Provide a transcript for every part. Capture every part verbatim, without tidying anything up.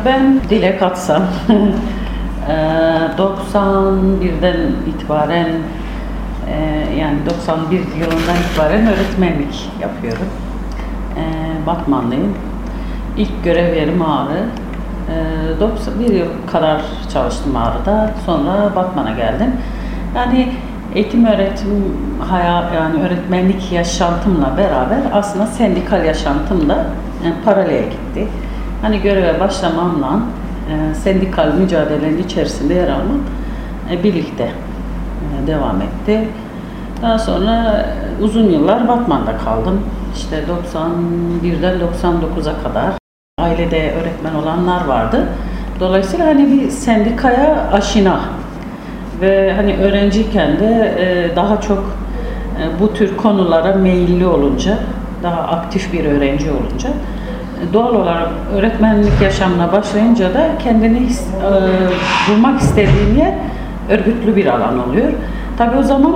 ben Dilek Atsam doksan birden itibaren yani doksan bir yılından itibaren öğretmenlik yapıyorum. Batmanlıyım. İlk görev yerim Ağrı. doksan bir yıl kadar çalıştım Ağrı'da. Sonra Batman'a geldim. Yani eğitim öğretim hayat yani öğretmenlik yaşantımla beraber aslında sendikal yaşantım da yani paralel gitti. Hani göreve başlamamla e, sendikal mücadelenin içerisinde yer almam e, birlikte e, devam etti. Daha sonra e, uzun yıllar Batman'da kaldım. İşte doksan birden doksan dokuza kadar ailede öğretmen olanlar vardı. Dolayısıyla hani bir sendikaya aşina ve hani öğrenciyken de e, daha çok e, bu tür konulara meyilli olunca, daha aktif bir öğrenci olunca e, doğal olarak öğretmenlik yaşamına başlayınca da kendini e, bulmak istediğin yer örgütlü bir alan oluyor. Tabii o zaman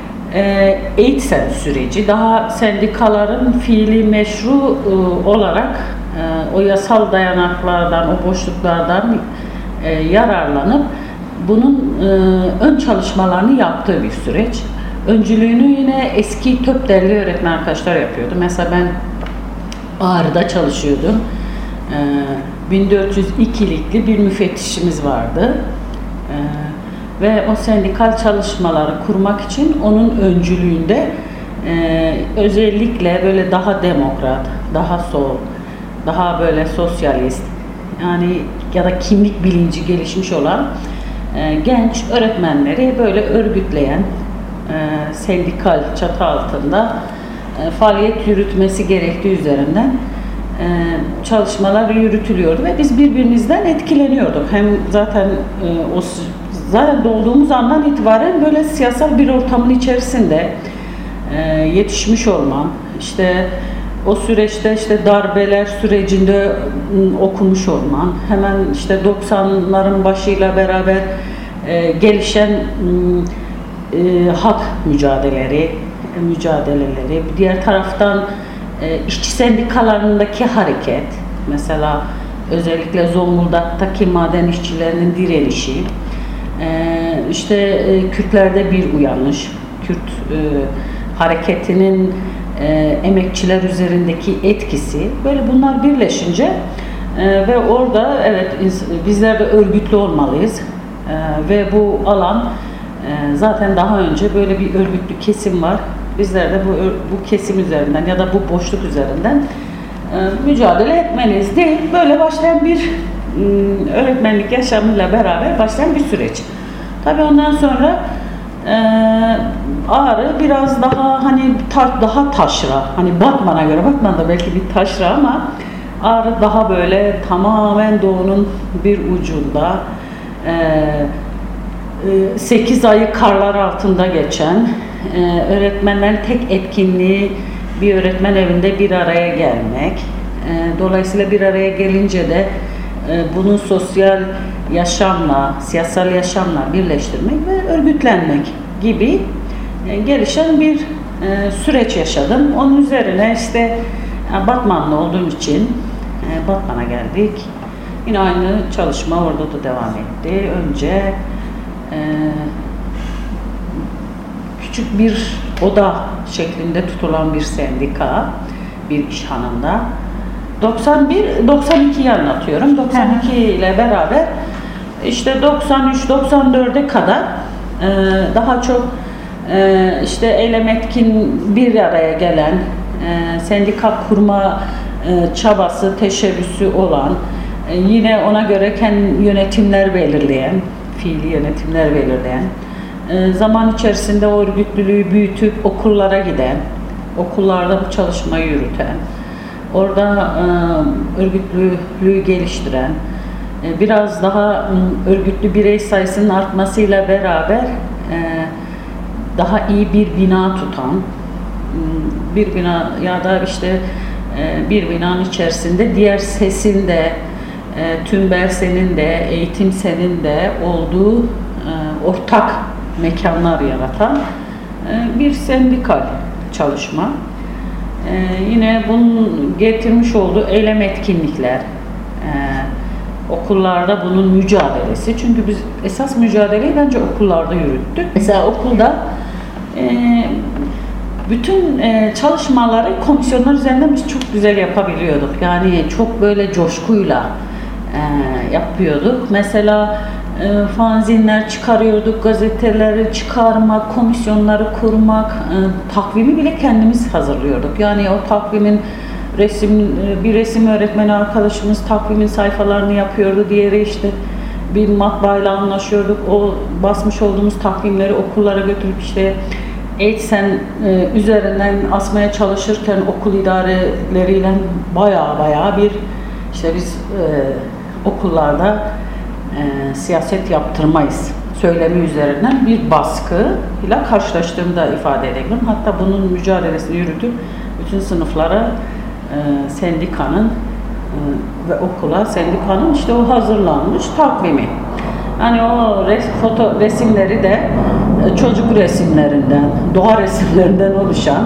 e, eğitsel süreci daha sendikaların fiili meşru e, olarak e, o yasal dayanaklardan, o boşluklardan e, yararlanıp bunun e, ön çalışmalarını yaptığı bir süreç. Öncülüğünü yine eski TÖPDER'li öğretmen arkadaşlar yapıyordu. Mesela ben Ağrı'da çalışıyordum. E, bin dört yüz ikilikli bir müfettişimiz vardı. E, ve o sendikal çalışmaları kurmak için onun öncülüğünde e, özellikle böyle daha demokrat, daha sol, daha böyle sosyalist yani ya da kimlik bilinci gelişmiş olan e, genç öğretmenleri böyle örgütleyen e, sendikal çatı altında e, faaliyet yürütmesi gerektiği üzerinden e, çalışmalar yürütülüyordu ve biz birbirimizden etkileniyorduk. Hem zaten e, o zaten doğduğumuz andan itibaren böyle siyasal bir ortamın içerisinde e, yetişmiş olmam, işte o süreçte işte darbeler sürecinde okumuş olman, hemen işte doksanların başıyla beraber e, gelişen e, hak mücadeleleri, mücadeleleri, diğer taraftan e, işçi sendikalarındaki hareket, mesela özellikle Zonguldak'taki maden işçilerinin direnişi, e, işte e, Kürtlerde bir uyanış, Kürt e, hareketinin E, emekçiler üzerindeki etkisi, böyle bunlar birleşince e, ve orada evet bizler de örgütlü olmalıyız e, ve bu alan e, zaten daha önce böyle bir örgütlü kesim var. Bizler de bu, bu kesim üzerinden ya da bu boşluk üzerinden e, mücadele etmeliyiz değil. Böyle başlayan bir e, öğretmenlik yaşamıyla beraber başlayan bir süreç. Tabii ondan sonra Ee, Ağrı biraz daha hani ta, daha taşra, hani Batman'a göre, Batman'da belki bir taşra ama Ağrı daha böyle tamamen doğunun bir ucunda e, sekiz ayı karlar altında geçen e, öğretmenlerin tek etkinliği bir öğretmen evinde bir araya gelmek. E, dolayısıyla bir araya gelince de e, bunu sosyal yaşamla, siyasal yaşamla birleştirmek ve örgütlenmek gibi e, gelişen bir e, süreç yaşadım. Onun üzerine işte e, Batmanlı olduğum için e, Batman'a geldik. Yine aynı çalışma orada da devam etti. Önce e, küçük bir oda şeklinde tutulan bir sendika, bir işhanında. doksan bir doksan ikiyi anlatıyorum. doksan iki ile beraber işte doksan üç doksan dörde kadar e, daha çok e, işte eylem etkin bir araya gelen e, sendika kurma e, çabası, teşebbüsü olan e, yine ona göre kendi yönetimler belirleyen, fiili yönetimler belirleyen e, zaman içerisinde o örgütlülüğü büyütüp okullara giden, okullarda bu çalışmayı yürüten, orada e, örgütlülüğü geliştiren, e, biraz daha e, örgütlü birey sayısının artmasıyla beraber e, daha iyi bir bina tutan, e, bir bina ya da işte e, bir binanın içerisinde diğer sesin de, e, tümber senin de, eğitim senin de olduğu e, ortak mekanlar yaratan e, bir sendikal çalışma. Ee, yine bunun getirmiş olduğu eylem etkinlikler, e, Okullarda bunun mücadelesi. Çünkü biz esas mücadeleyi bence okullarda yürüttük. Mesela okulda e, bütün e, çalışmaları komisyonlar üzerinden biz çok güzel yapabiliyorduk. Yani çok böyle coşkuyla e, yapıyorduk. Mesela e, fanzinler çıkarıyorduk, gazeteleri çıkarmak, komisyonları kurmak, e, takvimi bile kendimiz hazırlıyorduk. Yani o takvimin resim, bir resim öğretmeni arkadaşımız takvimin sayfalarını yapıyordu, diğeri işte bir matbaayla anlaşıyorduk. O basmış olduğumuz takvimleri okullara götürüp işte Eğitsen e, üzerinden asmaya çalışırken okul idareleriyle baya baya bir işte biz e, okullarda e, siyaset yaptırmayız söylemi üzerinden bir baskı ile karşılaştığımı da ifade edebilirim. Hatta bunun mücadelesini yürütüp bütün sınıflara e, sendikanın e, ve okula sendikanın işte o hazırlanmış takvimi. Hani o res, foto resimleri de e, çocuk resimlerinden, doğa resimlerinden oluşan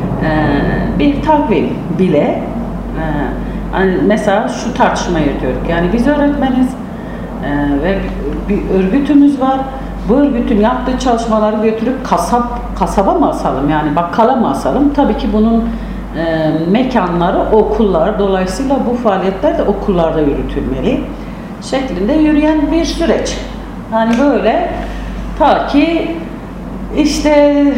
e, bir takvim bile. E, hani mesela şu tartışmayı yürütüyoruz. Yani biz öğretmeniz e, ve bir örgütümüz var. Bu örgütün yaptığı çalışmaları götürüp kasap kasaba mı asalım, yani bakkala mı asalım? Tabii ki bunun e, mekanları okullar. Dolayısıyla bu faaliyetler de okullarda yürütülmeli şeklinde yürüyen bir süreç. Yani böyle ta ki işte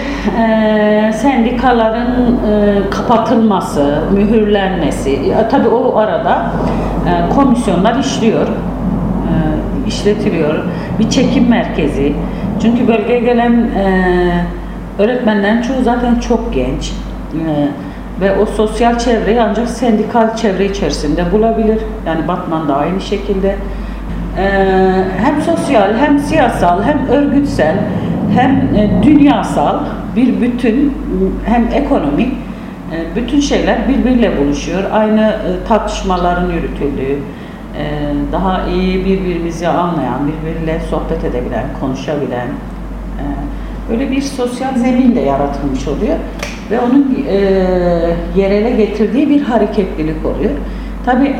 e, sendikaların e, kapatılması, mühürlenmesi, e, tabii o arada e, komisyonlar işliyor, e, işletiliyor. Bir çekim merkezi. Çünkü bölgeye gelen e, öğretmenlerin çoğu zaten çok genç. E, ve o sosyal çevreyi ancak sendikal çevre içerisinde bulabilir. Yani Batman da aynı şekilde. Ee, hem sosyal, hem siyasal, hem örgütsel, hem e, dünyasal bir bütün, hem ekonomik e, bütün şeyler birbiriyle buluşuyor. Aynı e, tartışmaların yürütüldüğü, e, daha iyi birbirimizi anlayan, birbiriyle sohbet edebilen, konuşabilen e, böyle bir sosyal zemin de yaratılmış oluyor. Ve onun e, yerele getirdiği bir hareketlilik oluyor. Tabii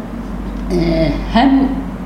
e, hem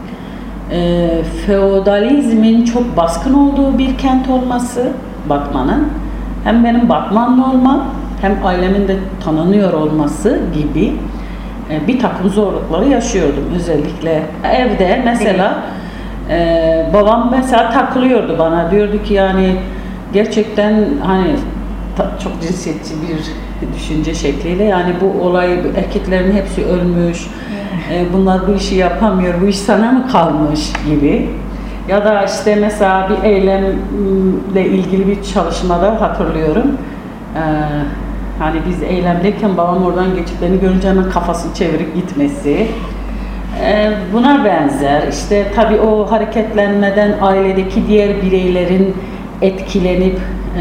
e, feodalizmin çok baskın olduğu bir kent olması Batman'ın, hem benim Batmanlı olmam, hem ailemin de tanınıyor olması gibi e, bir takım zorlukları yaşıyordum. Özellikle evde mesela e, babam mesela takılıyordu bana, diyordu ki yani gerçekten hani çok cinsiyetçi bir düşünce şekliyle, yani bu olay, erkeklerin hepsi ölmüş, e, bunlar bu işi yapamıyor, bu iş sana mı kalmış gibi. Ya da işte mesela bir eylemle ilgili bir çalışmada hatırlıyorum. E, hani biz eylemdeyken babam oradan geçip beni görünce hemen kafasını çevirip gitmesi. E, buna benzer. İşte tabii o hareketlenmeden ailedeki diğer bireylerin etkilenip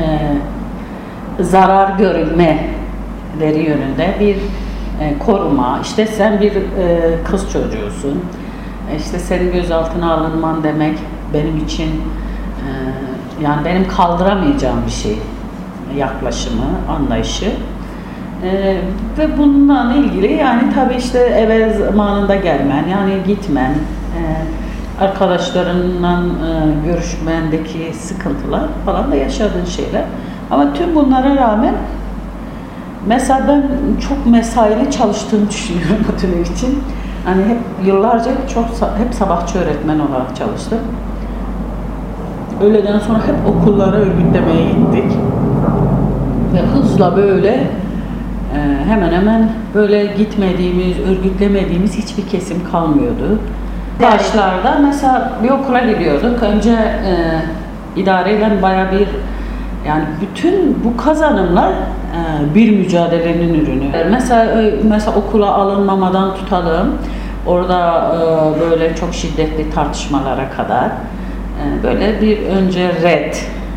e, zarar görülmeleri yönünde bir e, koruma. İşte sen bir e, kız çocuğusun. E, işte senin gözaltına alınman demek benim için e, yani benim kaldıramayacağım bir şey. Yaklaşımı, anlayışı. E, ve bununla ilgili yani tabii işte eve zamanında gelmen, yani gitmen, e, arkadaşlarınla e, görüşmendeki sıkıntılar falan da yaşadığın şeyler. Ama tüm bunlara rağmen mesela ben çok mesaili çalıştığımı düşünüyorum o dönem için. Hani hep yıllarca çok hep sabahçı öğretmen olarak çalıştım. Öğleden sonra hep okullara örgütlemeye gittik. Ve hızla böyle e, hemen hemen böyle gitmediğimiz, örgütlemediğimiz hiçbir kesim kalmıyordu. Başlarda mesela bir okula gidiyorduk. Önce e, idareyle bayağı bir, yani bütün bu kazanımlar e, bir mücadelenin ürünü. Mesela mesela okula alınmamadan tutalım, orada e, böyle çok şiddetli tartışmalara kadar e, böyle bir önce red e,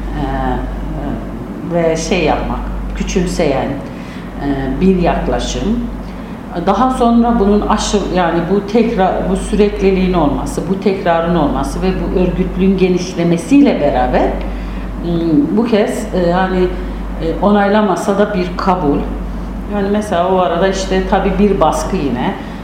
ve şey yapmak, küçümseyen e, bir yaklaşım. Daha sonra bunun aşırı, yani bu tekrar, bu sürekliliğin olması, bu tekrarın olması ve bu örgütlüğün genişlemesiyle beraber bu kez yani onaylamasa da bir kabul. Yani mesela o arada işte tabii bir baskı yine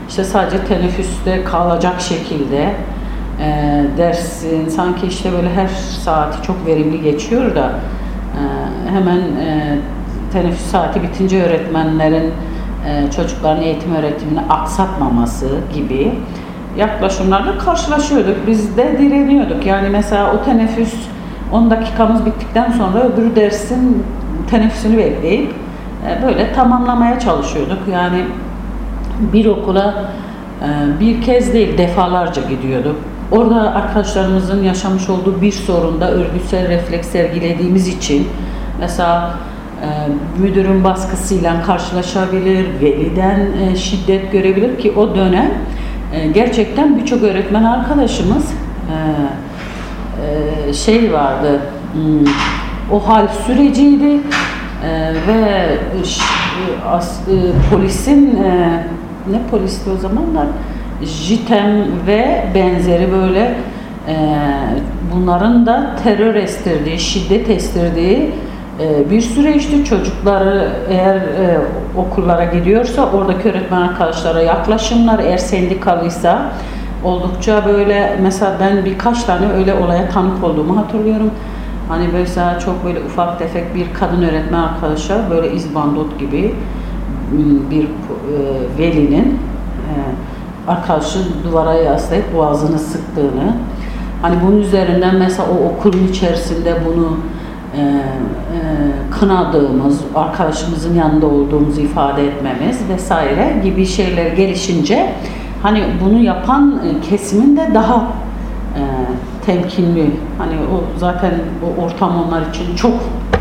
işte sadece teneffüste kalacak şekilde e, dersin sanki işte böyle her saati çok verimli geçiyor da e, hemen e, teneffüs saati bitince öğretmenlerin e, çocukların eğitim öğretimini aksatmaması gibi yaklaşımlarla karşılaşıyorduk. Biz de direniyorduk. Yani mesela o teneffüs on dakikamız bittikten sonra öbür dersin teneffüsünü bekleyip e, böyle tamamlamaya çalışıyorduk. Yani bir okula e, bir kez değil defalarca gidiyorduk. Orada arkadaşlarımızın yaşamış olduğu bir sorunda örgütsel refleks sergilediğimiz için mesela e, müdürün baskısıyla karşılaşabilir, veliden e, şiddet görebilir ki o dönem e, gerçekten birçok öğretmen arkadaşımız e, e, şey vardı, hmm, o hal süreciydi e, ve ş, as, e, polisin e, ne polisti o zamanlar? JITEM ve benzeri böyle e, bunların da terör estirdiği, şiddet estirdiği e, bir süreçti. Çocukları eğer e, okullara gidiyorsa oradaki öğretmen arkadaşlara yaklaşımlar, eğer sendikalıysa oldukça böyle, mesela ben birkaç tane öyle olaya tanık olduğumu hatırlıyorum. Hani mesela çok böyle ufak tefek bir kadın öğretmen arkadaşa böyle izbandut gibi bir e, velinin e, arkadaşı duvara yaslayıp boğazını sıktığını, hani bunun üzerinden mesela o okulun içerisinde bunu e, e, kınadığımız, arkadaşımızın yanında olduğumuzu ifade etmemiz vesaire gibi şeyler gelişince hani bunu yapan kesimin de daha e, temkinli, hani o zaten o ortam onlar için çok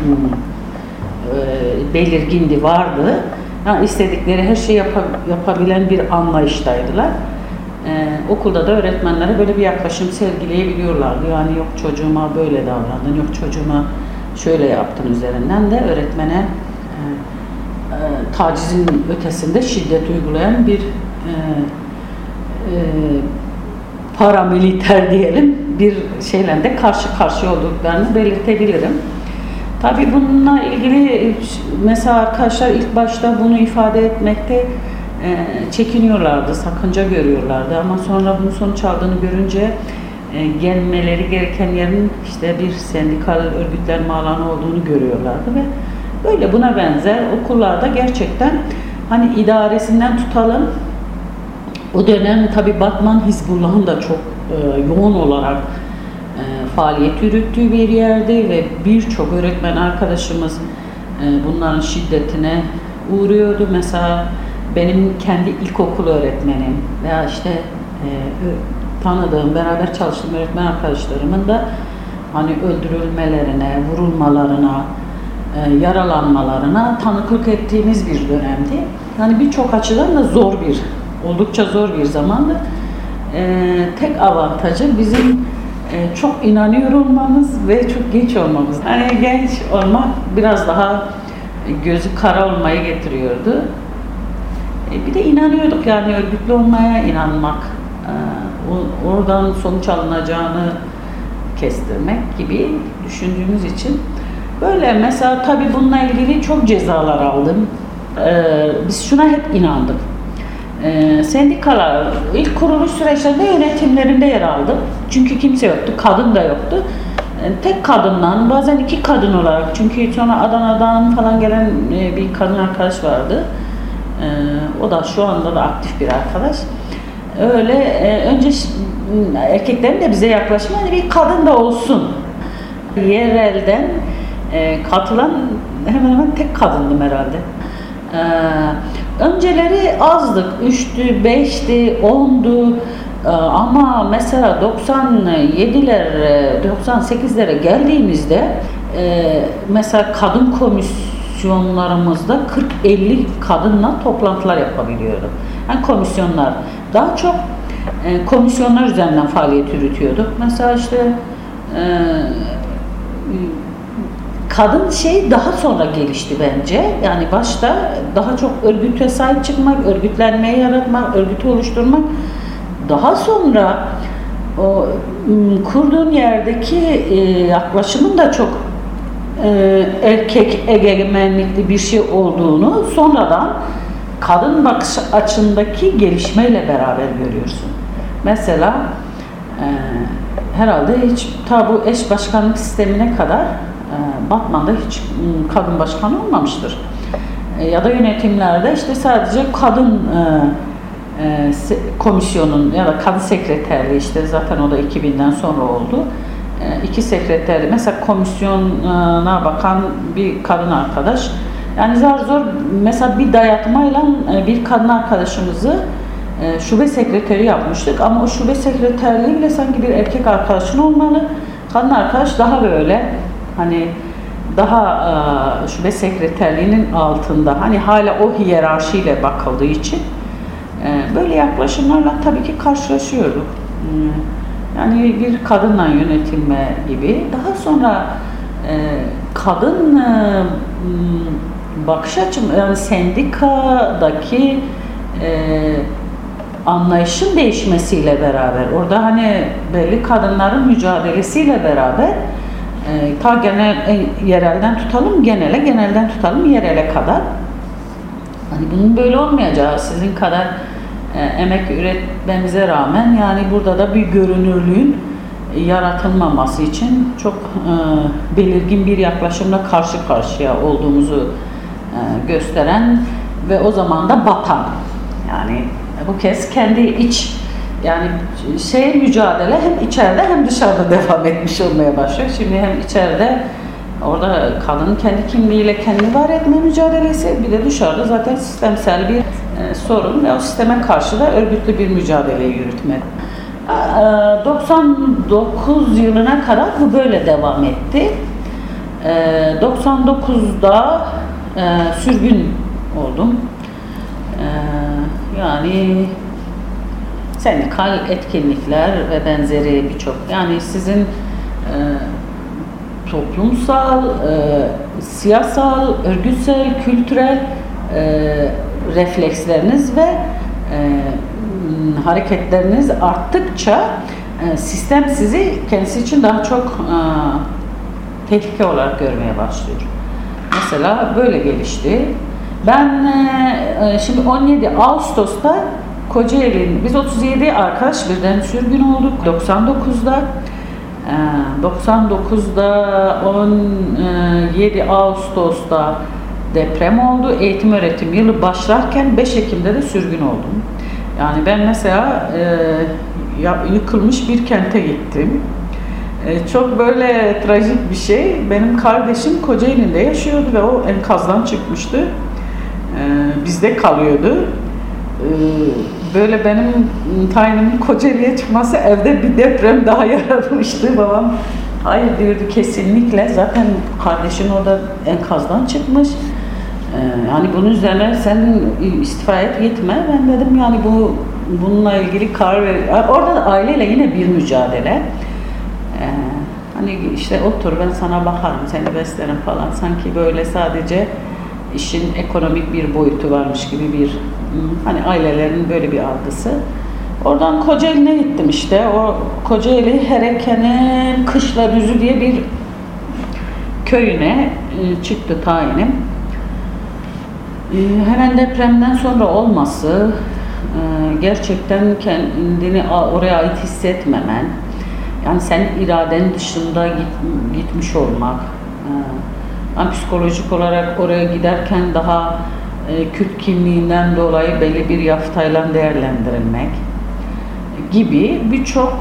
e, belirgindi, vardı. Yani istedikleri her şeyi yap yapabilen bir anlayıştaydılar. Ee, okulda da öğretmenlere böyle bir yaklaşım sergileyebiliyorlardı. Yani yok çocuğuma böyle davrandın, yok çocuğuma şöyle yaptın üzerinden de öğretmene e, e, tacizin ötesinde şiddet uygulayan bir e, e, paramiliter diyelim bir şeyle de karşı karşıya olduklarını belirtebilirim. Tabii bununla ilgili mesela arkadaşlar ilk başta bunu ifade etmekte e, çekiniyorlardı, sakınca görüyorlardı ama sonra bunun sonuç aldığını görünce e, gelmeleri gereken yerin işte bir sendikal örgütlenme alanı olduğunu görüyorlardı ve böyle buna benzer okullarda gerçekten hani idaresinden tutalım, o dönem tabii Batman Hizbullah'ın da çok e, yoğun olarak faaliyet yürüttüğü bir yerdi ve birçok öğretmen arkadaşımız bunların şiddetine uğruyordu. Mesela benim kendi ilkokul öğretmenim veya işte tanıdığım, beraber çalıştığım öğretmen arkadaşlarımın da hani öldürülmelerine, vurulmalarına, yaralanmalarına tanıklık ettiğimiz bir dönemdi. Yani birçok açıdan da zor bir, oldukça zor bir zamandı. Tek avantajı bizim çok inanıyor olmamız ve çok genç olmamız. Hani genç olmak biraz daha gözü kara olmayı getiriyordu. Bir de inanıyorduk, yani örgütlü olmaya inanmak, oradan sonuç alınacağını kestirmek gibi düşündüğümüz için. Böyle mesela tabii bununla ilgili çok cezalar aldım. Biz şuna hep inandık. Ee, sendikalar ilk kuruluş süreçlerinde yönetimlerinde yer aldı. Çünkü kimse yoktu, kadın da yoktu. Ee, tek kadından, bazen iki kadın olarak, çünkü sonra Adana'dan falan gelen e, bir kadın arkadaş vardı. Ee, o da şu anda da aktif bir arkadaş. Öyle e, önce erkeklerin de bize yaklaşımı, hani bir kadın da olsun. Yerelden e, katılan hemen hemen tek kadındım herhalde. Ee, önceleri azdık, üçtü, beşti, ondu ee, ama mesela doksan yedilere, doksan sekizlere geldiğimizde e, mesela kadın komisyonlarımızda kırk elli kadınla toplantılar yapabiliyorduk. Yani komisyonlar, daha çok e, komisyonlar üzerinden faaliyet yürütüyorduk. Mesela işte e, kadın şey daha sonra gelişti bence. Yani başta daha çok örgüte sahip çıkmak, örgütlenmeyi yaratmak, örgütü oluşturmak. Daha sonra o kurduğun yerdeki e, yaklaşımın da çok e, erkek egemenlikli bir şey olduğunu sonradan kadın bakış açındaki gelişmeyle beraber görüyorsun. Mesela e, herhalde hiç ta bu eş başkanlık sistemine kadar e, Batman'da hiç m, kadın başkan olmamıştır. E, ya da yönetimlerde işte sadece kadın e, e, se, komisyonun ya da kadın sekreterliği, işte zaten o da iki binden sonra oldu. E, iki sekreterli, mesela komisyona bakan bir kadın arkadaş. Yani zar zor mesela bir dayatmayla e, bir kadın arkadaşımızı e, şube sekreteri yapmıştık, ama o şube sekreterliği bile sanki bir erkek arkadaşın olmalı. Kadın arkadaş daha böyle hani daha e, şube sekreterliğinin altında, hani hala o hiyerarşiyle bakıldığı için e, böyle yaklaşımlarla tabii ki karşılaşıyorduk. E, yani bir kadınla yönetilme gibi. Daha sonra e, kadın e, bakış açım, yani sendikadaki e, anlayışın değişmesiyle beraber, orada hani belli kadınların mücadelesiyle beraber e, ta genel, e, yerelden tutalım genele, genelden tutalım yerele kadar, hani bunun böyle olmayacağı, sizin kadar e, emek üretmemize rağmen yani burada da bir görünürlüğün yaratılmaması için çok e, belirgin bir yaklaşımla karşı karşıya olduğumuzu e, gösteren ve o zaman da batan, yani bu kez kendi iç, yani şey mücadele hem içeride hem dışarıda devam etmiş olmaya başlıyor. Şimdi hem içeride orada kadının kendi kimliğiyle kendini var etme mücadelesi, bir de dışarıda zaten sistemsel bir e, sorun ve o sisteme karşı da örgütlü bir mücadele yürütme. doksan dokuz yılına kadar bu böyle devam etti. doksan dokuzda sürgün oldum. Yani sendikal etkinlikler ve benzeri birçok, yani sizin toplumsal, siyasal, örgütsel, kültürel refleksleriniz ve hareketleriniz arttıkça e, sistem sizi kendisi için daha çok e, tehlike olarak görmeye başlıyor. Mesela böyle gelişti. Ben e, şimdi on yedi Ağustos'ta Kocaeli'nin, biz otuz yedi arkadaş birden sürgün olduk doksan dokuzda. E, doksan dokuzda on yedi Ağustos'ta deprem oldu. Eğitim öğretim yılı başlarken beş Ekim'de de sürgün oldum. Yani ben mesela e, yıkılmış bir kente gittim. E, çok böyle trajik bir şey. Benim kardeşim Kocaeli'nde yaşıyordu ve o enkazdan çıkmıştı. E, bizde kalıyordu. E, böyle benim tayinimin Kocaeli'ye çıkması evde bir deprem daha yaratmıştı. Babam hayır diyordu kesinlikle. Zaten kardeşin orada enkazdan çıkmış. Yani bunun üzerine sen istifa et gitme. Ben dedim yani bu bununla ilgili karar ver. Orada da aileyle yine bir mücadele. Ee, hani işte otur ben sana bakarım, seni beslerim falan. Sanki böyle sadece işin ekonomik bir boyutu varmış gibi bir, hani ailelerin böyle bir algısı. Oradan Kocaeli'ne gittim işte. O Kocaeli Hereke'nin Kışladüzü diye bir köyüne çıktı tayinim. Hemen depremden sonra olması, gerçekten kendini oraya ait hissetmemen, yani senin iradenin dışında gitmiş olmak, yani psikolojik olarak oraya giderken daha Kürt kimliğinden dolayı belli bir yaftayla değerlendirilmek gibi birçok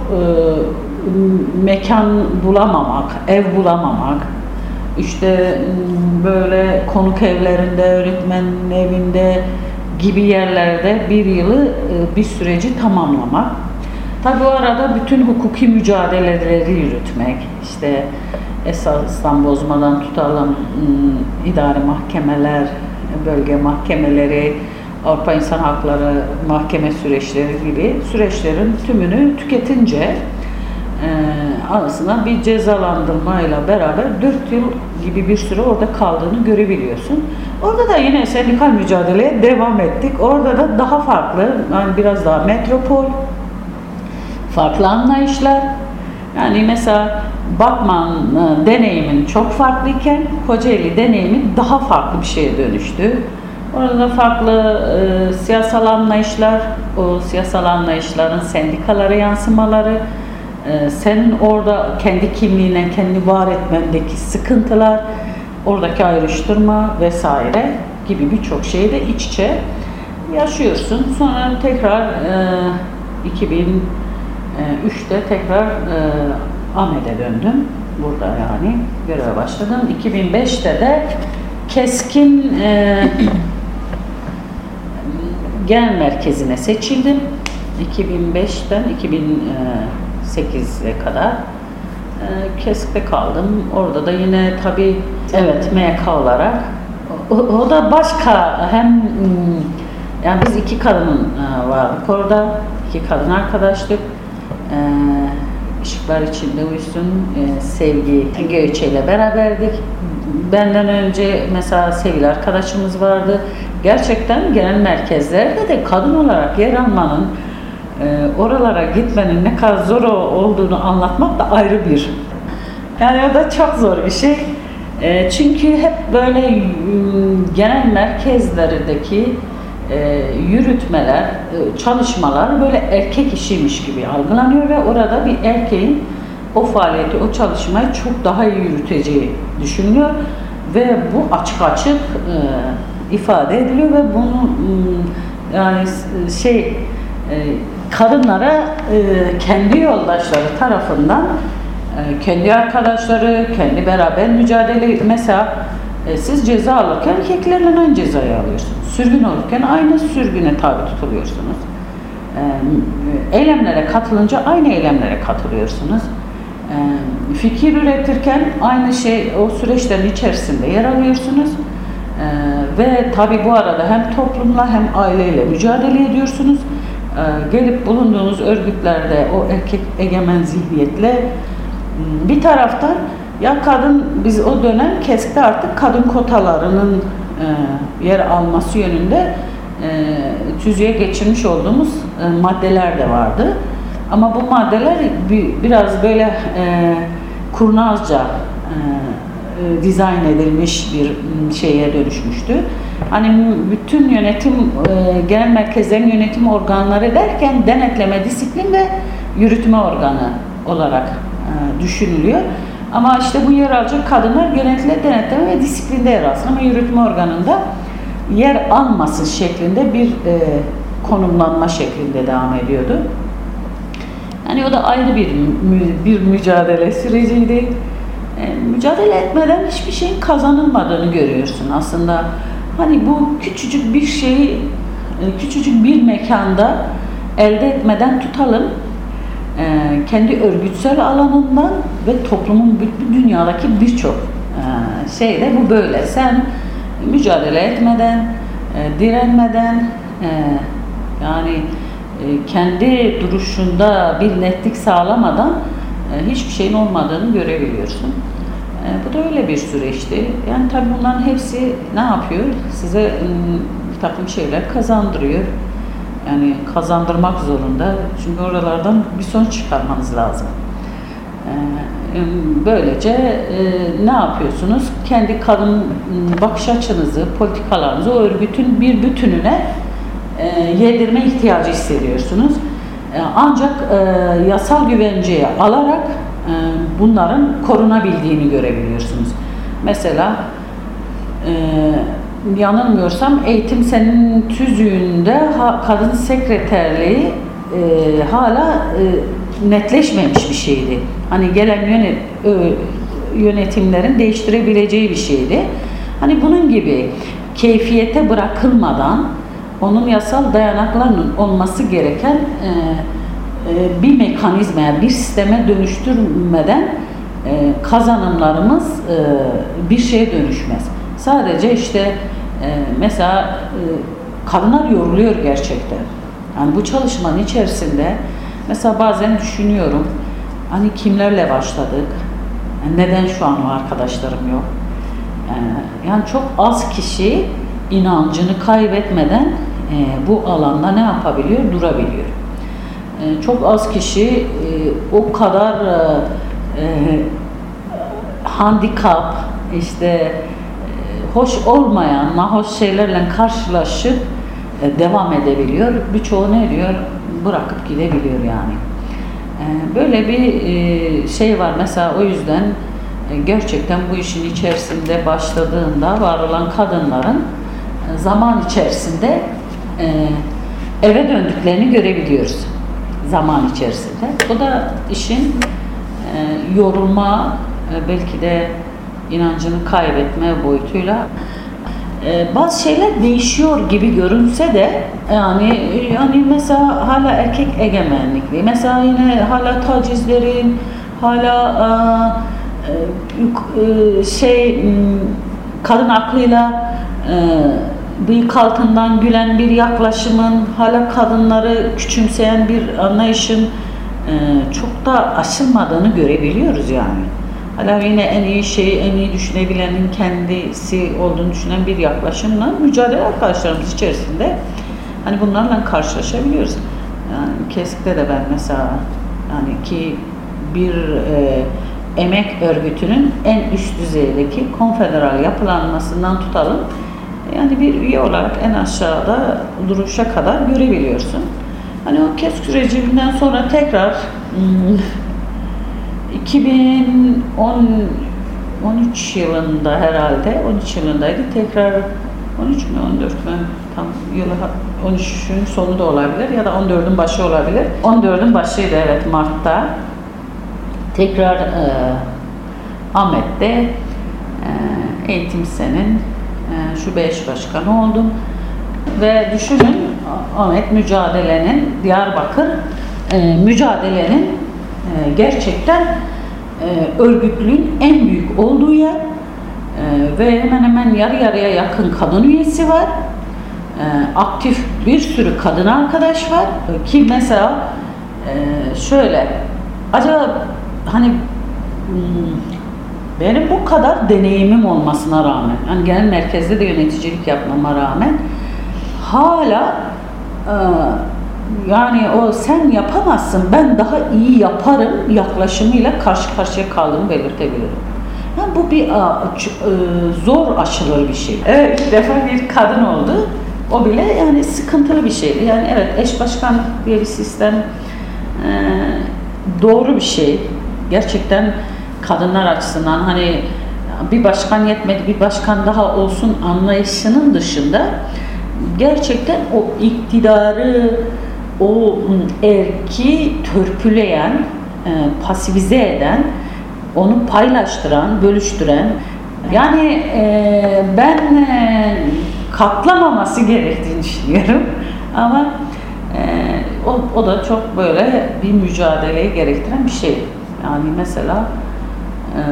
mekan bulamamak, ev bulamamak, İşte böyle konuk evlerinde, öğretmenin evinde gibi yerlerde bir yılı, bir süreci tamamlamak. Tabii o arada bütün hukuki mücadeleleri yürütmek, işte esasdan bozmadan tutalım, idari mahkemeler, bölge mahkemeleri, Avrupa İnsan Hakları mahkeme süreçleri gibi süreçlerin tümünü tüketince Ee, arasına bir cezalandırmayla beraber dört yıl gibi bir süre orada kaldığını görebiliyorsun. Orada da yine sendikal mücadeleye devam ettik. Orada da daha farklı, yani biraz daha metropol, farklı anlayışlar. Yani mesela Batman deneyimin çok farklıyken Kocaeli deneyimi daha farklı bir şeye dönüştü. Orada farklı e, siyasal anlayışlar, o siyasal anlayışların sendikalara yansımaları, e, senin orada kendi kimliğine, kendi var etmendeki sıkıntılar, oradaki ayrıştırma vesaire gibi birçok şeyi de iç içe yaşıyorsun. Sonra tekrar e, iki bin üçte tekrar e, Ahmet'e döndüm. Burada yani göreve başladım. iki bin beşte de Keskin e, Genel Merkezi'ne seçildim. iki bin beşten iki bin sekize kadar e, Kesk'te kaldım. Orada da yine tabii evet M Y K olarak o, o da başka hem yani biz iki kadının e, vardık orada. İki kadın arkadaşlık. E, ışıklar içinde uyusun. E, Sevgi Göğçe ile beraberdik. Benden önce mesela Sevgili arkadaşımız vardı. Gerçekten genel merkezlerde de kadın olarak yer almanın, e, oralara gitmenin ne kadar zor olduğunu anlatmak da ayrı bir. Yani o da çok zor bir şey. E, çünkü hep böyle e, genel merkezlerdeki e, yürütmeler, e, çalışmalar böyle erkek işiymiş gibi algılanıyor ve orada bir erkeğin o faaliyeti, o çalışmayı çok daha iyi yürüteceği düşünülüyor ve bu açık açık e, ifade ediliyor ve bunu yani şey e, kadınlara e, kendi yoldaşları tarafından e, kendi arkadaşları, kendi beraber mücadele mesela e, siz ceza alırken erkeklerle aynı cezayı alıyorsunuz. Sürgün olurken aynı sürgüne tabi tutuluyorsunuz. E, eylemlere katılınca aynı eylemlere katılıyorsunuz. E, fikir üretirken aynı şey o süreçlerin içerisinde yer alıyorsunuz. Ee, ve tabi bu arada hem toplumla hem aileyle mücadele ediyorsunuz. Ee, gelip bulunduğunuz örgütlerde o erkek egemen zihniyetle bir taraftan ya kadın biz o dönem Kesk'te artık kadın kotalarının e, yer alması yönünde e, tüzüğe geçirmiş olduğumuz e, maddeler de vardı. Ama bu maddeler bir, biraz böyle e, kurnazca e, dizayn edilmiş bir şeye dönüşmüştü. Hani bütün yönetim, genel merkezlerin yönetim organları derken denetleme, disiplin ve yürütme organı olarak düşünülüyor. Ama işte bu yer alacak kadınlar genellikle denetleme ve disiplinde yer alsın ama yürütme organında yer almasın şeklinde bir konumlanma şeklinde devam ediyordu. Yani o da ayrı bir bir mücadele süreciydi. Mücadele etmeden hiçbir şeyin kazanılmadığını görüyorsun aslında. Hani bu küçücük bir şeyi, küçücük bir mekanda elde etmeden tutalım, kendi örgütsel alanından ve toplumun dünyadaki birçok şeyde bu böyle. Sen mücadele etmeden, direnmeden, yani kendi duruşunda bir netlik sağlamadan hiçbir şeyin olmadığını görebiliyorsun. E, bu da öyle bir süreçti. Yani tabii bunların hepsi ne yapıyor? Size e, bir takım şeyler kazandırıyor. Yani kazandırmak zorunda. Çünkü oralardan bir sonuç çıkarmanız lazım. E, böylece e, ne yapıyorsunuz? Kendi kadın bakış açınızı, politikalarınızı o örgütün bir bütününe e, yedirme ihtiyacı hissediyorsunuz. Ancak e, yasal güvenceye alarak e, bunların korunabildiğini görebiliyorsunuz. Mesela e, yanılmıyorsam eğitim senin tüzüğünde ha, kadın sekreterliği e, hala e, netleşmemiş bir şeydi. Hani gelen yönet, ö, yönetimlerin değiştirebileceği bir şeydi. Hani bunun gibi keyfiyete bırakılmadan onun yasal dayanaklarının olması gereken e, e, bir mekanizmaya, bir sisteme dönüştürmeden e, kazanımlarımız e, bir şeye dönüşmez. Sadece işte e, mesela e, kadınlar yoruluyor gerçekten. Yani bu çalışmanın içerisinde mesela bazen düşünüyorum, hani kimlerle başladık, yani neden şu an o arkadaşlarım yok? Yani, yani çok az kişi inancını kaybetmeden e, bu alanda ne yapabiliyor? Durabiliyor. E, çok az kişi e, o kadar e, e, handikap, işte e, hoş olmayan, nahoş şeylerle karşılaşıp e, devam edebiliyor. Birçoğu ne diyor? Bırakıp gidebiliyor yani. E, böyle bir e, şey var. Mesela o yüzden e, gerçekten bu işin içerisinde başladığında var olan kadınların e, zaman içerisinde e, eve döndüklerini görebiliyoruz. Zaman içerisinde. O da işin e, yorulma, e, belki de inancını kaybetme boyutuyla e, bazı şeyler değişiyor gibi görünse de yani yani mesela hala erkek egemenlikli, mesela yine hala tacizlerin, hala e, e, şey kadın aklıyla e, bıyık altından gülen bir yaklaşımın, hala kadınları küçümseyen bir anlayışın e, çok da aşılmadığını görebiliyoruz yani. Hala yine en iyi şeyi en iyi düşünebilenin kendisi olduğunu düşünen bir yaklaşımla mücadele arkadaşlarımız içerisinde hani bunlarla karşılaşabiliyoruz. Yani kesinlikle de ben mesela yani ki bir e, emek örgütünün en üst düzeydeki konfederal yapılanmasından tutalım yani bir üye olarak en aşağıda duruşa kadar görebiliyorsun. Hani o KESK sürecinden sonra tekrar hmm, iki bin on üç yılında herhalde, on üç yılındaydı. Tekrar on üç mü on dört mü tam yılı on üçün sonu da olabilir ya da on dördün başı olabilir. on dördün başıydı evet Mart'ta. Tekrar e, Ahmet'te e, Eğitim Sen'in e, şube eş başkanı oldum. Ve düşünün Ahmet mücadelenin Diyarbakır e, mücadelenin e, gerçekten e, örgütlüğün en büyük olduğu yer e, ve hemen hemen yarı yarıya yakın kadın üyesi var. E, aktif bir sürü kadın arkadaş var ki mesela e, şöyle acaba hani benim bu kadar deneyimim olmasına rağmen hani genel merkezde de yöneticilik yapmama rağmen hala e, yani o sen yapamazsın ben daha iyi yaparım yaklaşımıyla karşı karşıya kaldığımı belirtebilirim. Yani bu bir a, ç, e, zor aşılır bir şey. Evet ilk defa bir kadın oldu. O bile yani sıkıntılı bir şeydi. Yani evet eş başkanlık diye bir sistem e, doğru bir şey. Gerçekten kadınlar açısından hani bir başkan yetmedi bir başkan daha olsun anlayışının dışında gerçekten o iktidarı o erki törpüleyen, e, pasifize eden, onu paylaştıran, bölüştüren yani e, ben e, katlamaması gerektiğini düşünüyorum ama e, o, o da çok böyle bir mücadeleyi gerektiren bir şey. Yani mesela e,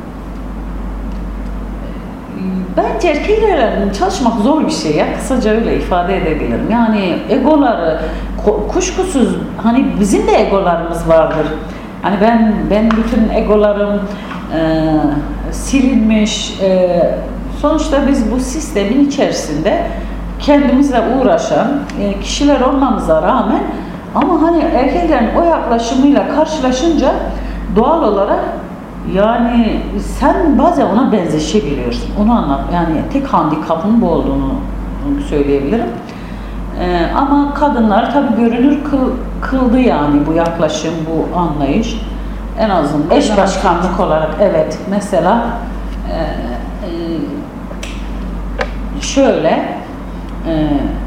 bence erkeklerle çalışmak zor bir şey ya. Kısaca öyle ifade edebilirim. Yani egoları kuşkusuz hani bizim de egolarımız vardır. Hani ben ben bütün egolarım e, silinmiş. E, sonuçta biz bu sistemin içerisinde kendimizle uğraşan e, kişiler olmamıza rağmen ama hani erkeklerin o yaklaşımıyla karşılaşınca doğal olarak yani sen bazen ona benzeşebiliyorsun. Onu anlat. Yani tek handikapın bu olduğunu söyleyebilirim. Ee, ama kadınlar tabii görünür kıl, kıldı yani bu yaklaşım, bu anlayış. En azından eş başkanlık olarak evet mesela e, e, şöyle e,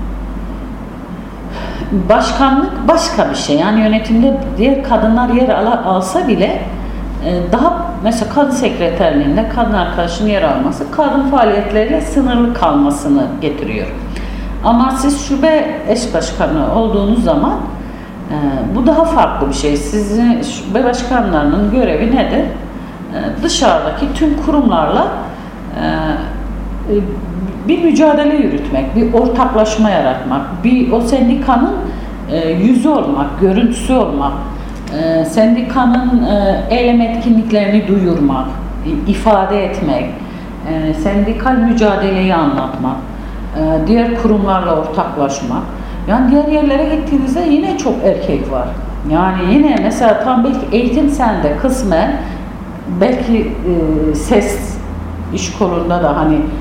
başkanlık başka bir şey. Yani yönetimde diğer kadınlar yer al, alsa bile daha mesela kadın sekreterliğinde kadın arkadaşının yer alması kadın faaliyetleriyle sınırlı kalmasını getiriyor. Ama siz şube eş başkanı olduğunuz zaman e, bu daha farklı bir şey. Sizin şube başkanlarının görevi nedir? E, dışarıdaki tüm kurumlarla e, bir mücadele yürütmek, bir ortaklaşma yaratmak, bir o sendikanın e, yüzü olmak, görüntüsü olmak. E, sendikanın e, eylem etkinliklerini duyurmak, e, ifade etmek, e, sendikal mücadeleyi anlatmak, e, diğer kurumlarla ortaklaşmak. Yani diğer yerlere gittiğinizde yine çok erkek var. Yani yine mesela tam belki eğitim sende kısmen belki e, ses iş kolunda da hani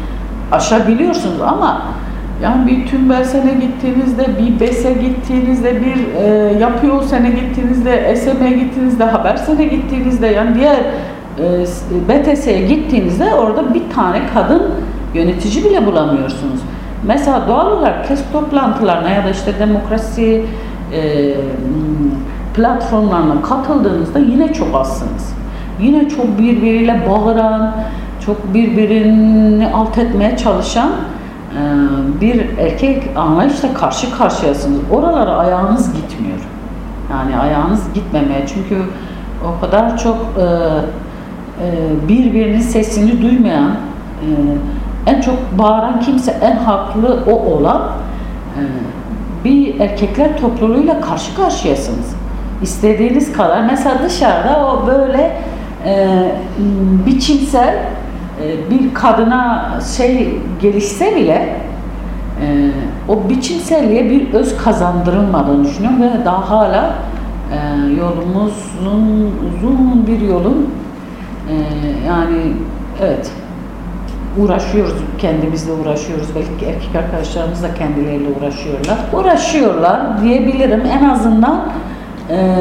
aşabiliyorsunuz ama yani bir Tümbelsen'e gittiğinizde, bir BES'e gittiğinizde, bir e, Yapı Yol Sen'e gittiğinizde, S M E'ye gittiğinizde, Habersen'e gittiğinizde, yani diğer e, B T S'ye gittiğinizde orada bir tane kadın yönetici bile bulamıyorsunuz. Mesela doğal olarak KESK toplantılarına ya da işte demokrasi e, platformlarına katıldığınızda yine çok azsınız. Yine çok birbiriyle bağıran, çok birbirini alt etmeye çalışan bir erkek anlayışla karşı karşıyasınız. Oralara ayağınız gitmiyor. Yani ayağınız gitmemeye. Çünkü o kadar çok e, e, birbirinin sesini duymayan, e, en çok bağıran kimse, en haklı o olan e, bir erkekler topluluğuyla karşı karşıyasınız. İstediğiniz kadar. Mesela dışarıda o böyle e, biçimsel bir kadına şey gelişse bile e, o biçimselliğe bir öz kazandırılmadığını düşünüyorum ve daha hala e, yolumuzun uzun bir yolun e, yani evet uğraşıyoruz, kendimizle uğraşıyoruz, belki erkek arkadaşlarımız da kendileriyle uğraşıyorlar. Uğraşıyorlar diyebilirim en azından e,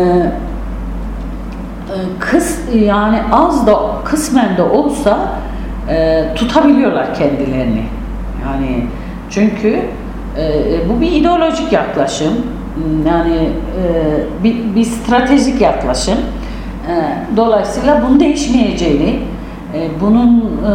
kıs yani az da kısmen de olsa E, tutabiliyorlar kendilerini. Yani çünkü e, bu bir ideolojik yaklaşım, yani e, bir, bir stratejik yaklaşım. E, dolayısıyla bunun değişmeyeceğini, e, bunun e,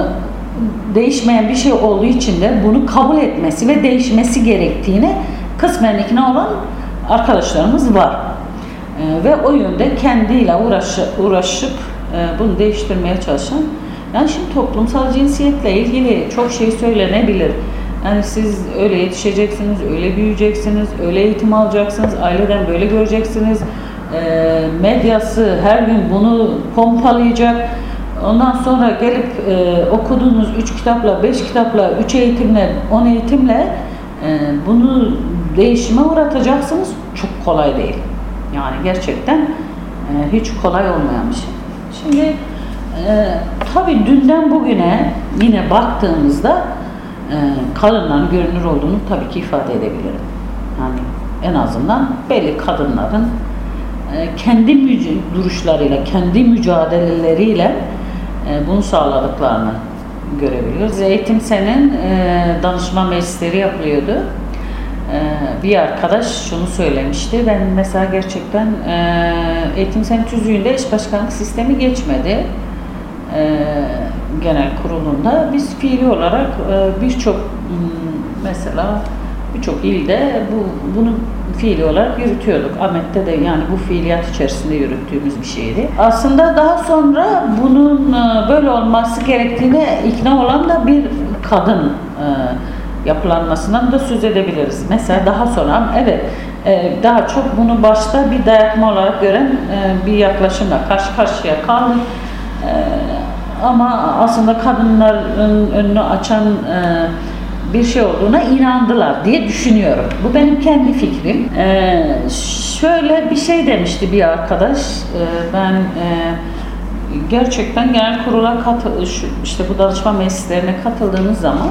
değişmeyen bir şey olduğu için de bunu kabul etmesi ve değişmesi gerektiğine kısmen ikna olan arkadaşlarımız var. E, ve o yönde kendiyle uğraş, uğraşıp e, bunu değiştirmeye çalışan. Yani şimdi toplumsal cinsiyetle ilgili çok şey söylenebilir. Yani siz öyle yetişeceksiniz, öyle büyüyeceksiniz, öyle eğitim alacaksınız, aileden böyle göreceksiniz. E, medyası her gün bunu pompalayacak. Ondan sonra gelip e, okuduğunuz üç kitapla, beş kitapla, üç eğitimle, on eğitimle e, bunu değişime uğratacaksınız. Çok kolay değil. Yani gerçekten e, hiç kolay olmayan bir şey. Şimdi Ee, tabii dünden bugüne yine baktığımızda e, kadınların görünür olduğunu tabii ki ifade edebilirim. Yani en azından belli kadınların e, kendi duruşlarıyla, kendi mücadeleleriyle e, bunu sağladıklarını görebiliyoruz. Eğitim Sen'in e, danışma meclisleri yapılıyordu. E, bir arkadaş şunu söylemişti. Ben mesela gerçekten e, Eğitim Sen tüzüğünde eş başkanlık sistemi geçmedi. E, genel kurulunda biz fiili olarak e, birçok mesela birçok ilde bu bunu fiili olarak yürütüyorduk. Ahmet'te de yani bu fiiliyat içerisinde yürüttüğümüz bir şeydi. Aslında daha sonra bunun e, böyle olması gerektiğine ikna olan da bir kadın e, yapılanmasından da söz edebiliriz. Mesela daha sonra evet e, daha çok bunu başta bir dayatma olarak gören e, bir yaklaşımla karşı karşıya kaldık. E, ama aslında kadınların önünü açan e, bir şey olduğuna inandılar diye düşünüyorum. Bu benim kendi fikrim. E, şöyle bir şey demişti bir arkadaş. E, ben e, gerçekten genel kurula katıl, işte bu danışma meclislerine katıldığınız zaman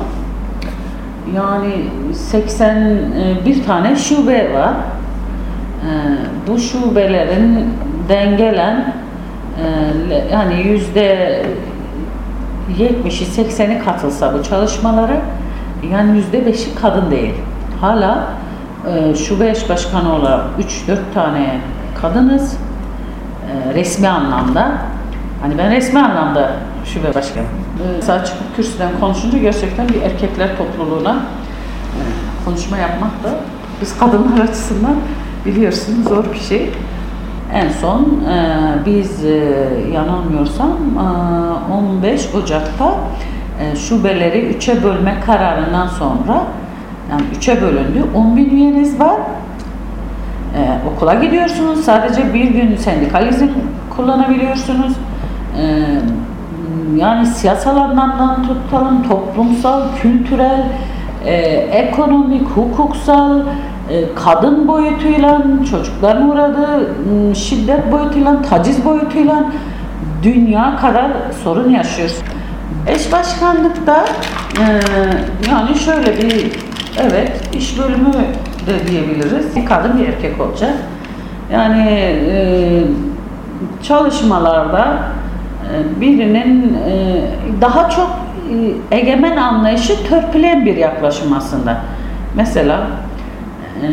yani seksen bir tane şube var. E, bu şubelerin dengelen e, yani yüzde yetmişi sekseni katılsa bu çalışmalara yani yüzde beşi kadın değil. Hala e, şube eş başkanı olarak üç dört tane kadınız e, resmi anlamda. Hani ben resmi anlamda şube başkanı. Mesela çıkıp kürsüden konuşunca gerçekten bir erkekler topluluğuna e, konuşma yapmak da biz kadınlar açısından biliyorsunuz zor bir şey. En son e, biz e, yanılmıyorsam e, on beş Ocak'ta e, şubeleri üçe bölme kararından sonra yani üçe bölündü. on bin üyeniz var. E, okula gidiyorsunuz. Sadece bir gün sendikal izin kullanabiliyorsunuz. E, yani siyasal anlamdan tutalım, toplumsal, kültürel, e, ekonomik, hukuksal, kadın boyutuyla, çocukların uğradığı şiddet boyutuyla, taciz boyutuyla dünya kadar sorun yaşıyoruz. Eş başkanlıkta e, yani şöyle bir, evet, iş bölümü de diyebiliriz. Bir kadın bir erkek olacak. Yani e, çalışmalarda e, birinin e, daha çok e, egemen anlayışı törpüleyen bir yaklaşım aslında. Mesela e,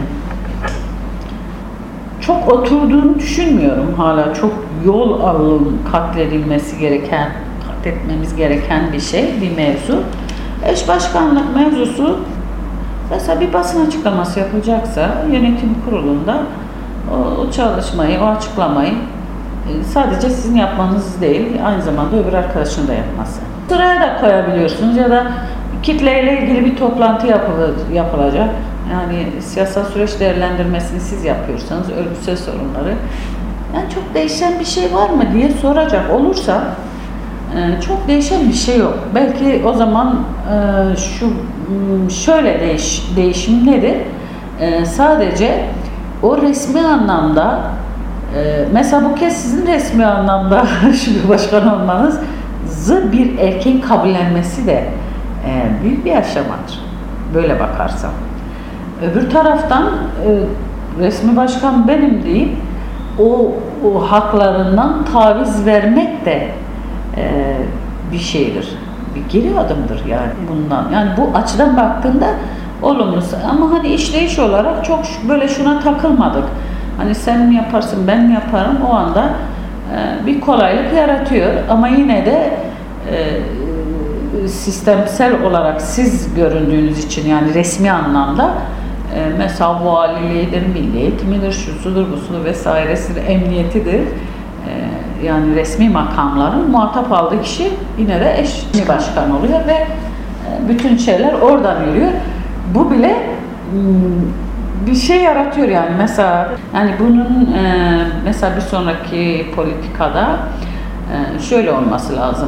çok oturduğunu düşünmüyorum hala. Çok yol alın katledilmesi gereken, kat etmemiz gereken bir şey, bir mevzu. Eş başkanlık mevzusu mesela bir basın açıklaması yapılacaksa yönetim kurulunda o, o çalışmayı, o açıklamayı e, sadece sizin yapmanız değil, aynı zamanda öbür arkadaşın da yapması. Sıraya da koyabiliyorsunuz ya da kitleyle ilgili bir toplantı yapılır, yapılacak. Yani siyasal süreç değerlendirmesini siz yapıyorsanız örgütsel sorunları, yani çok değişen bir şey var mı diye soracak olursa e, çok değişen bir şey yok. Belki o zaman e, şu şöyle değiş, değişim nedir? E, sadece o resmi anlamda e, mesela bu kez sizin resmi anlamda şu başkan olmanızı bir erkeğin kabullenmesi de e, büyük bir aşamadır. Böyle bakarsam. Öbür taraftan e, resmi başkan benim deyip o, o haklarından taviz vermek de e, bir şeydir. Bir geri adımdır yani bundan. Yani bu açıdan baktığında olumlu. Ama hani işleyiş olarak çok böyle şuna takılmadık. Hani sen mi yaparsın, ben mi yaparım, o anda e, bir kolaylık yaratıyor. Ama yine de e, sistemsel olarak siz göründüğünüz için, yani resmi anlamda e, mesela valiliğidir, milli eğitimidir, şusudur, busudur vesairesidir, emniyetidir. E, yani resmi makamların muhatap aldığı kişi yine de eş başkan oluyor ve e, bütün şeyler oradan yürüyor. Bu bile bir şey yaratıyor yani. Mesela yani bunun e, mesela bir sonraki politikada e, şöyle olması lazım.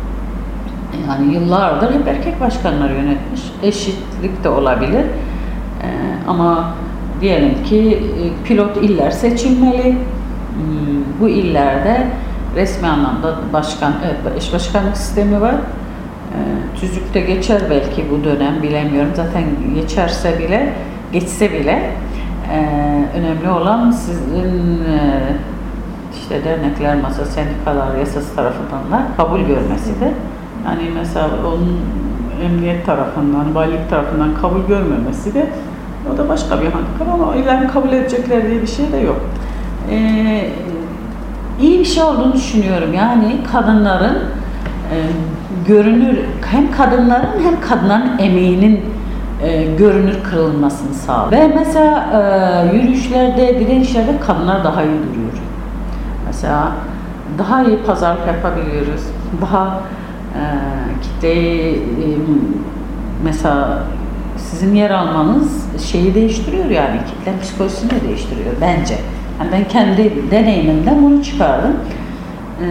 Yani yıllardır hep erkek başkanlar yönetmiş. Eşitlik de olabilir. Ee, ama diyelim ki pilot iller seçilmeli. Hmm, bu illerde resmi anlamda başkan, evet, eş başkanlık sistemi var. Ee, tüzükte geçer belki bu dönem, bilemiyorum. Zaten geçerse bile, geçse bile e, önemli olan sizin e, işte dernekler, masa, sendikalar yasası tarafından da kabul görmesidir. Yani mesela onun emniyet tarafından, valilik tarafından kabul görmemesi de o da başka bir handikap, ama ileride kabul edecekler diye bir şey de yok. Ee, iyi bir şey olduğunu düşünüyorum. Yani kadınların e, görünür, hem kadınların hem kadınların emeğinin e, görünür kırılmasını sağlıyor. Ve mesela e, yürüyüşlerde, direnişlerde kadınlar daha iyi duruyor. Mesela daha iyi pazarlık yapabiliyoruz. Daha e, kitleyi e, mesela sizin yer almanız şeyi değiştiriyor, yani kitle psikolojisini de değiştiriyor bence. Yani ben kendi deneyimimden bunu çıkardım. Ee,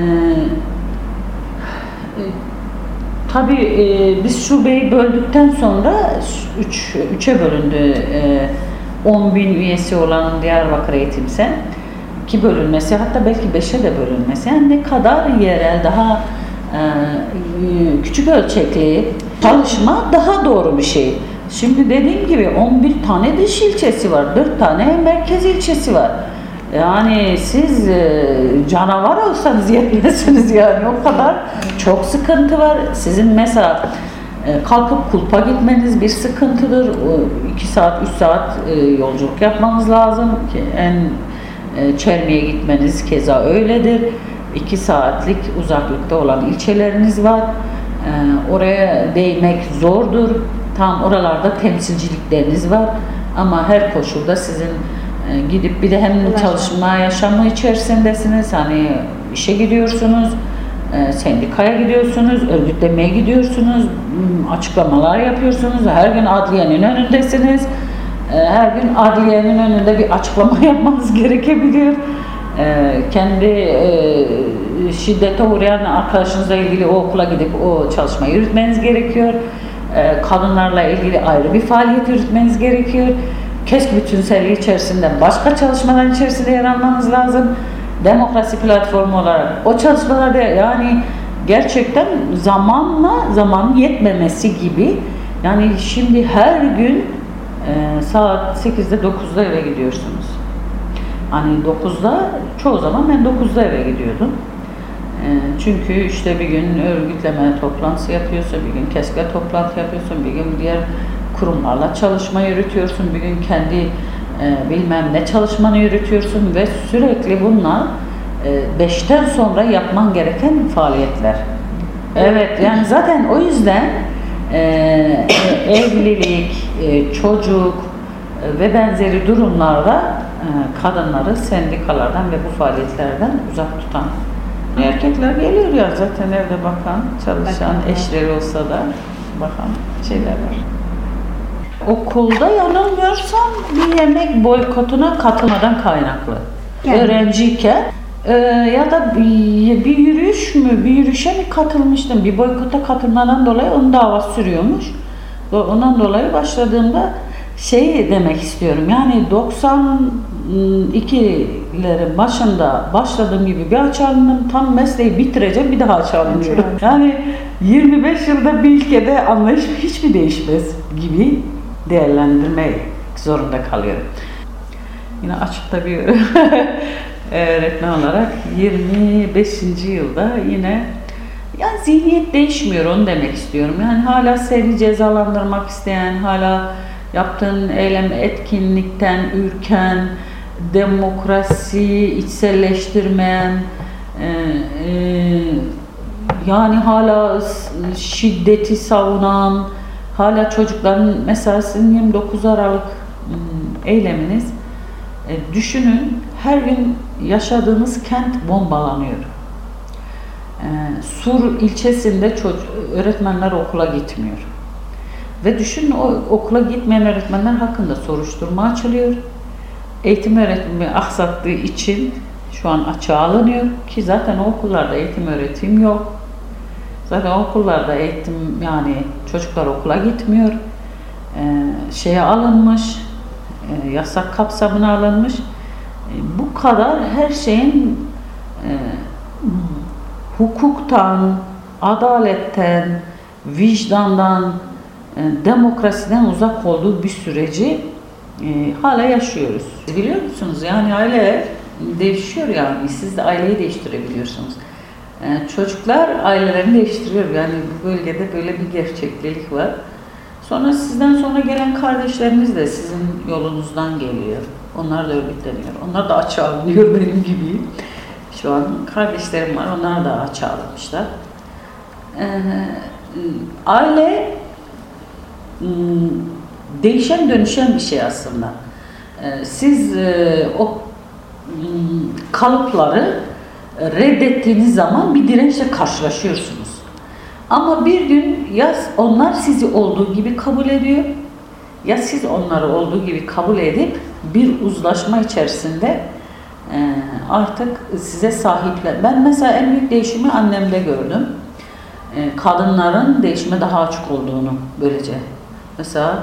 e, tabii e, biz şubeyi böldükten sonra üç, üçe bölündü. E, on bin üyesi olan Diyarbakır Eğitimsel iki bölünmesi, hatta belki beşe de bölünmesi. Yani ne kadar yerel, daha e, küçük ölçekli çalışma daha doğru bir şey. Şimdi dediğim gibi on bir tane dış ilçesi var, dört tane merkez ilçesi var. Yani siz e, canavar olsanız yetmezsiniz yani, o kadar çok sıkıntı var. Sizin mesela e, kalkıp kulpa gitmeniz bir sıkıntıdır. iki saat, üç saat e, yolculuk yapmanız lazım ki en e, Çermi'ye gitmeniz keza öyledir. iki saatlik uzaklıkta olan ilçeleriniz var. E, oraya değmek zordur. Tam oralarda temsilcilikleriniz var. Ama her koşulda sizin e, gidip bir de hem çalışma yaşamı içerisindesiniz. Hani işe gidiyorsunuz, e, sendikaya gidiyorsunuz, örgütlemeye gidiyorsunuz, açıklamalar yapıyorsunuz. Her gün adliyenin önündesiniz. E, her gün adliyenin önünde bir açıklama yapmanız gerekebiliyor. E, kendi e, şiddete uğrayan arkadaşınızla ilgili o okula gidip o çalışmayı yürütmeniz gerekiyor. E, kadınlarla ilgili ayrı bir faaliyet yürütmeniz gerekiyor. KESK bütünselliği içerisinde başka çalışmaların içerisinde yer almanız lazım. Demokrasi platformu olarak o çalışmalarda, yani gerçekten zamanla zamanın yetmemesi gibi. Yani şimdi her gün e, saat sekizde dokuzda eve gidiyorsunuz. Hani dokuzda, çoğu zaman ben dokuzda eve gidiyordum. E, çünkü işte bir gün örgütleme toplantısı yapıyorsun, bir gün keske toplantı yapıyorsun, bir gün diğer kurumlarla çalışma yürütüyorsun, bir gün kendi e, bilmem ne çalışmanı yürütüyorsun ve sürekli bunlar e, beşten sonra yapman gereken faaliyetler. Evet, yani zaten o yüzden e, evlilik, e, çocuk e, ve benzeri durumlarda e, kadınları sendikalardan ve bu faaliyetlerden uzak tutan erkekler geliyor ya zaten evde bakan, çalışan, eşleri olsa da bakan şeyler var. Okulda yanılmıyorsam bir yemek boykotuna katılmadan kaynaklı. Yani. Öğrenciyken e, ya da bir, bir yürüyüş mü, bir yürüyüşe mi katılmıştım? Bir boykota katılmadan dolayı onun davası sürüyormuş. Ondan dolayı başladığımda şey demek istiyorum. Yani doksan ikilerin başında başladığım gibi bir açığa alındım, tam mesleği bitireceğim, bir daha açığa alınıyorum. Yani yirmi beş yılda bir ülkede anlayış hiç mi değişmez gibi değerlendirmek zorunda kalıyorum. Yine açıkta bir öğretmen olarak yirmi beşinci yılda yine yani zihniyet değişmiyor, onu demek istiyorum. Yani hala seni cezalandırmak isteyen, hala yaptığın eylem etkinlikten ürken, demokrasi içselleştirmeyen, e, e, yani hala şiddeti savunan, hala çocukların, mesela sizin yirmi dokuz Aralık eyleminiz, e, düşünün her gün yaşadığınız kent bombalanıyor. E, Sur ilçesinde çocuk, öğretmenler okula gitmiyor. Ve düşünün o okula gitmeyen öğretmenler hakkında soruşturma açılıyor. Eğitim öğretimi aksattığı için şu an açığa alınıyor ki zaten o okullarda eğitim öğretim yok. Zaten o okullarda eğitim, yani çocuklar okula gitmiyor. Ee, şeye alınmış, e, yasak kapsamına alınmış. E, bu kadar her şeyin e, hukuktan, adaletten, vicdandan, e, demokrasiden uzak olduğu bir süreci e, hala yaşıyoruz. Biliyor musunuz? Yani aile değişiyor yani. Siz de aileyi değiştirebiliyorsunuz. E, çocuklar ailelerini değiştiriyor. Yani bu bölgede böyle bir gerçeklik var. Sonra sizden sonra gelen kardeşleriniz de sizin yolunuzdan geliyor. Onlar da örgütleniyor. Onlar da açığa alınıyor benim gibi. Şu an kardeşlerim var. Onlar da açığa alınmışlar. E, aile değişen dönüşen bir şey aslında. Siz o kalıpları reddettiğiniz zaman bir dirençle karşılaşıyorsunuz. Ama bir gün ya onlar sizi olduğu gibi kabul ediyor, ya siz onları olduğu gibi kabul edip bir uzlaşma içerisinde artık size sahipler. Ben mesela en büyük değişimi annemde gördüm. Kadınların değişime daha açık olduğunu böylece. Mesela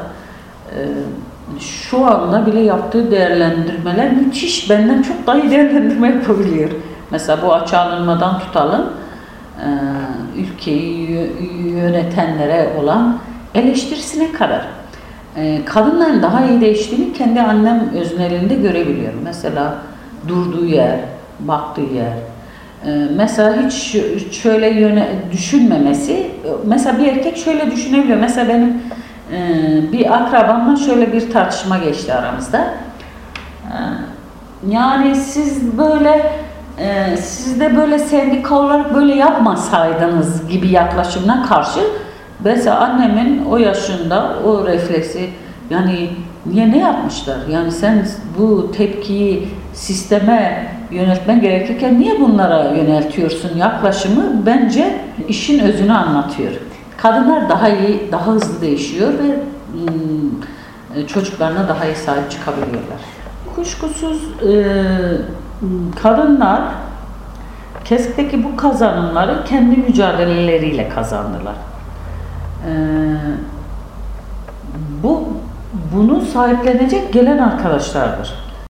şu anda bile yaptığı değerlendirmeler müthiş, benden çok daha iyi değerlendirme yapabiliyor. Mesela bu açığa alınmadan tutalım, ülkeyi yönetenlere olan eleştirisine kadar. Kadınların daha iyi değiştiğini kendi annem öznelinde görebiliyorum. Mesela durduğu yer, baktığı yer. Mesela hiç şöyle yöne, düşünmemesi, mesela bir erkek şöyle düşünebiliyor. Mesela benim bir akrabamla şöyle bir tartışma geçti aramızda. Yani siz böyle, siz de böyle sendika olarak böyle yapmasaydınız gibi yaklaşımına karşı, mesela annemin o yaşında o refleksi, yani niye ne yapmışlar? Yani sen bu tepkiyi sisteme yönetmen gerekirken niye bunlara yöneltiyorsun yaklaşımı bence işin özünü anlatıyor. Kadınlar daha iyi, daha hızlı değişiyor ve ım, çocuklarına daha iyi sahip çıkabiliyorlar. Kuşkusuz e, kadınlar KESK'teki bu kazanımları kendi mücadeleleriyle kazandılar. E, bu bunu sahiplenecek gelen arkadaşlardır.